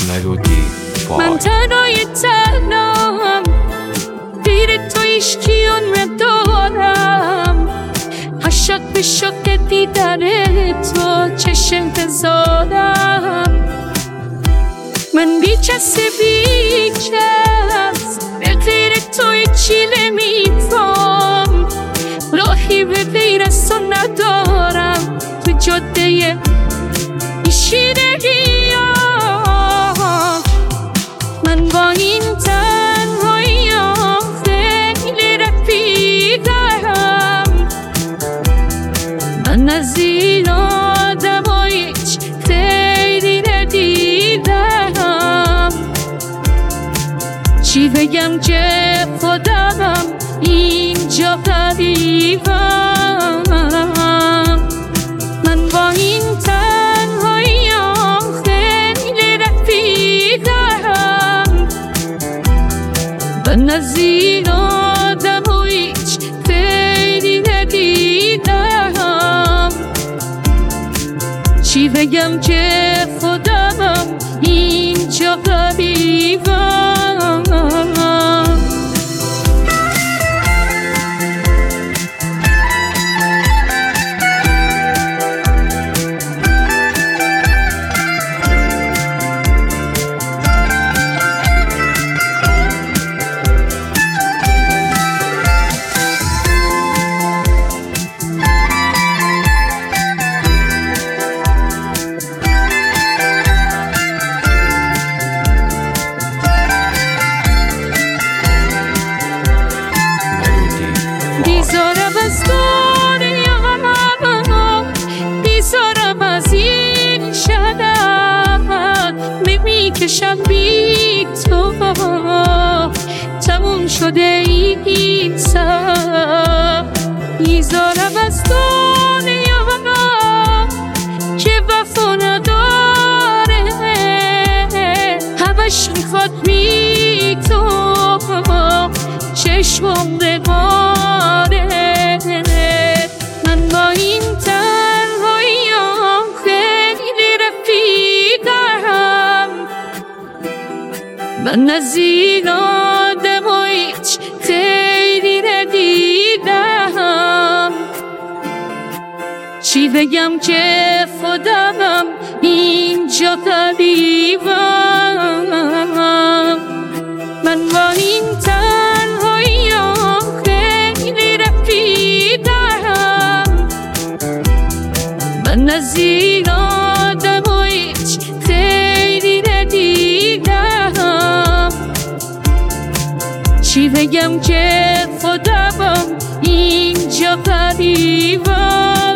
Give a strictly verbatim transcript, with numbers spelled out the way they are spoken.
ملودی من تنهای تنام دیر تو عشقی اون دارم عشق به شوق دیدن تو چشم انتظارم من بی کس بی کس به غیر تو هیچی نمی‌فهم راهی به غیر از تو ندارم تو جاده شیرگیام من با این تنهاییام خیلی رفیقم من از این آدم هیچ خیلی ندیدم چی بگم که خودمم اینجا غریبم من با این تنهاییام خیلی رفیقم من از این آدم و هیچ خیلی ندیدم چی بگم که خودمم اینجا غریبم بیزارم از دنیا بیزارم از این شهر میکشم بی تو تموم شده این سر بیزارم از دنیا که وفا نداره همش میخواد بی تو چشمم بباره من با این تنهاییام خیلی رفیقم من از این آدم و هیچ خیلی ندیدم چی بگم که خودمم اینجا غریبم من با این تنهاییام خیلی رفیقم من از این آدم و هیچ خیلی ندیدم چی بگم که خودمم اینجا غریبم